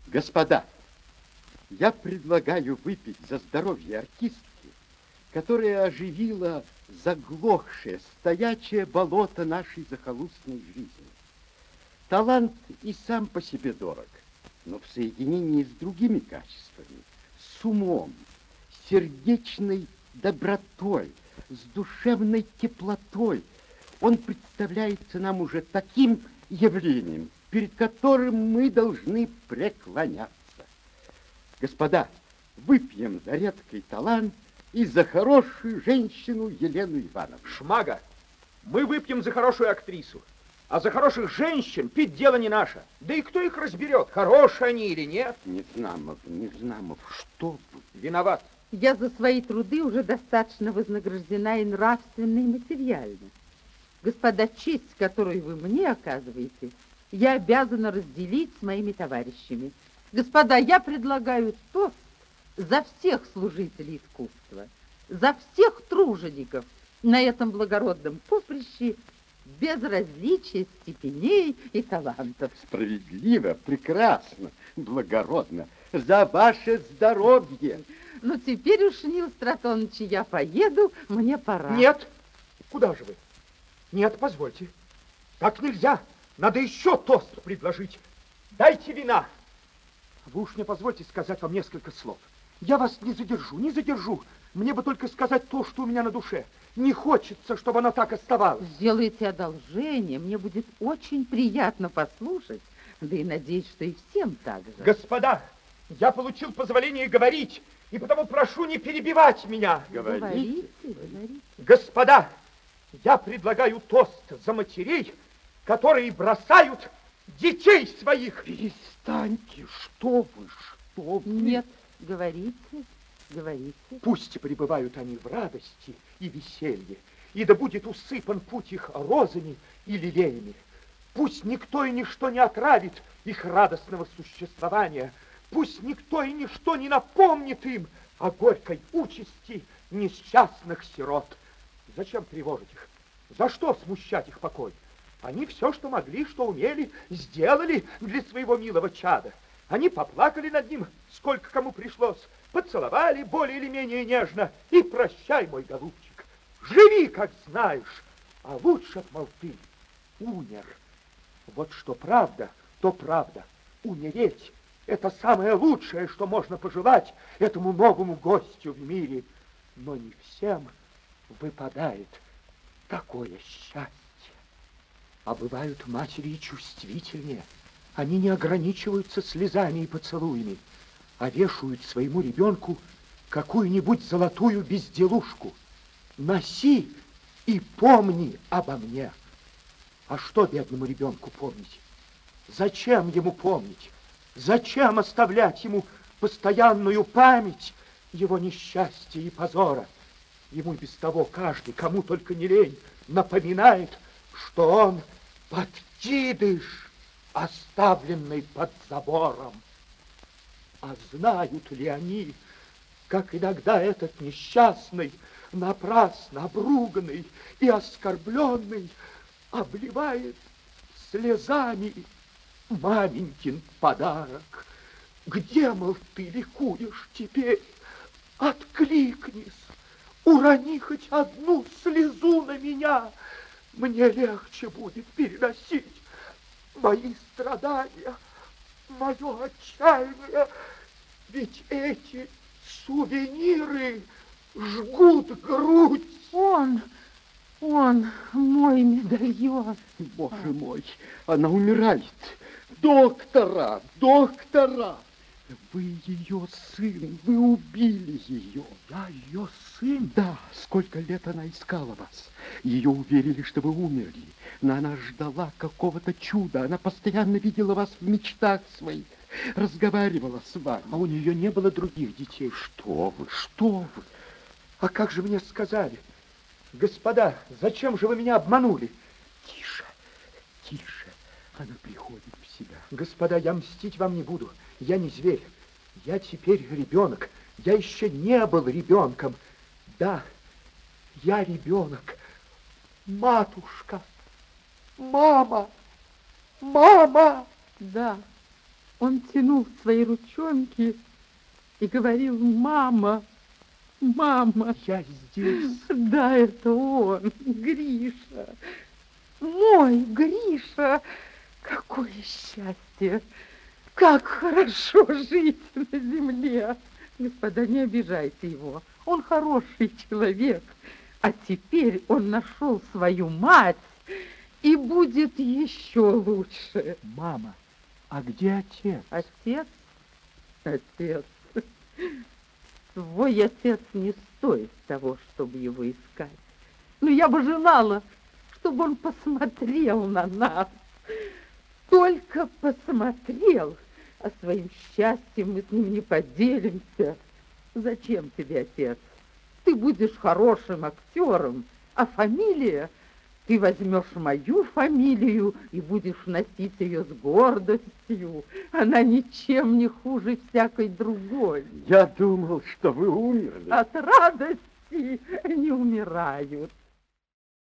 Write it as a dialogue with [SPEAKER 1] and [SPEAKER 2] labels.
[SPEAKER 1] Господа, я предлагаю выпить за здоровье артистки, которая оживила заглохшее, стоячее болото нашей захолустной жизни. Талант и сам по себе дорог, но в соединении с другими качествами, с умом, сердечной добротой, с душевной теплотой, он представляется нам уже таким явлением, перед которым мы должны преклоняться. Господа, выпьем за редкий талант и за хорошую женщину Елену Ивановну.
[SPEAKER 2] Шмага, мы выпьем за хорошую актрису, а за хороших женщин пить дело не наше. Да и кто их разберет, хорошие они или нет?
[SPEAKER 1] Незнамов, что вы?
[SPEAKER 2] Виноват.
[SPEAKER 3] Я за свои труды уже достаточно вознаграждена и нравственно, и материально. Господа, честь, которую вы мне оказываете, я обязана разделить с моими товарищами. Господа, я предлагаю тост за всех служителей искусства, за всех тружеников на этом благородном поприще, без различия степеней и талантов.
[SPEAKER 1] Справедливо, прекрасно, благородно. За ваше здоровье.
[SPEAKER 3] Ну, теперь уж, Нил Стратонович, я поеду, мне пора.
[SPEAKER 2] Нет, куда же вы? Нет, позвольте. Так нельзя. Надо еще тост предложить. Дайте вина. Вы уж мне позвольте сказать вам несколько слов. Я вас не задержу. Мне бы только сказать то, что у меня на душе. Не хочется, чтобы оно так оставалось.
[SPEAKER 3] Сделайте одолжение, мне будет очень приятно послушать, да и надеюсь, что и всем так же.
[SPEAKER 2] Господа, я получил позволение говорить, и потому прошу не перебивать меня.
[SPEAKER 3] Говорите.
[SPEAKER 2] Господа, я предлагаю тост за матерей, которые бросают детей своих.
[SPEAKER 1] Перестаньте, что вы?
[SPEAKER 3] Нет, говорите.
[SPEAKER 2] Пусть пребывают они в радости и веселье, и да будет усыпан путь их розами и лилеями. Пусть никто и ничто не отравит их радостного существования. Пусть никто и ничто не напомнит им о горькой участи несчастных сирот. Зачем тревожить их? За что смущать их покой? Они все, что могли, что умели, сделали для своего милого чада. Они поплакали над ним, сколько кому пришлось, поцеловали более или менее нежно, и прощай, мой голубчик. Живи, как знаешь, а лучше б, мол, ты умер. Вот что правда, то правда. Умереть — это самое лучшее, что можно пожелать этому новому гостю в мире. Но не всем выпадает такое счастье. А бывают матери и чувствительнее. Они не ограничиваются слезами и поцелуями, а вешают своему ребенку какую-нибудь золотую безделушку. Носи и помни обо мне. А что бедному ребенку помнить? Зачем ему помнить? Зачем оставлять ему постоянную память его несчастья и позора? Ему без того каждый, кому только не лень, напоминает, что он подкидыш, оставленный под забором. А знают ли они, как иногда этот несчастный, напрасно обруганный и оскорбленный обливает слезами маменькин подарок? Где, мол, ты ликуешь теперь? Откликнись, урони хоть одну слезу на меня. Мне легче будет переносить мои страдания, мое отчаяние. Ведь эти сувениры жгут грудь.
[SPEAKER 3] Он, мой медальон.
[SPEAKER 1] Боже мой, она умирает. Доктора! Вы ее сын, вы убили ее.
[SPEAKER 2] Я ее сын?
[SPEAKER 1] Да, сколько лет она искала вас. Ее уверили, что вы умерли, но она ждала какого-то чуда. Она постоянно видела вас в мечтах своих, разговаривала с вами.
[SPEAKER 2] А у нее не было других детей.
[SPEAKER 1] Что вы?
[SPEAKER 2] А как же мне сказали? Господа, зачем же вы меня обманули?
[SPEAKER 1] Тише, она приходит в себя.
[SPEAKER 2] Господа, я мстить вам не буду. Я не зверь. Я теперь ребенок. Я еще не был ребенком. Да, я ребенок. Матушка, мама.
[SPEAKER 3] Да, Он тянул свои ручонки и говорил: мама, мама.
[SPEAKER 2] Я здесь.
[SPEAKER 3] Да, это он, Гриша. Мой Гриша. Какое счастье! Как хорошо жить на земле! Господа, не обижайте его. Он хороший человек. А теперь он нашел свою мать и будет еще лучше.
[SPEAKER 2] Мама, а где отец?
[SPEAKER 3] Отец? Отец. Твой отец не стоит того, чтобы его искать. Но я бы желала, чтобы он посмотрел на нас. Только посмотрел, а своим счастьем мы с ним не поделимся. Зачем тебе отец? Ты будешь хорошим актером, а фамилия... Ты возьмешь мою фамилию и будешь носить ее с гордостью. Она ничем не хуже всякой другой.
[SPEAKER 1] Я думал, что вы умерли.
[SPEAKER 3] От радости не умирают.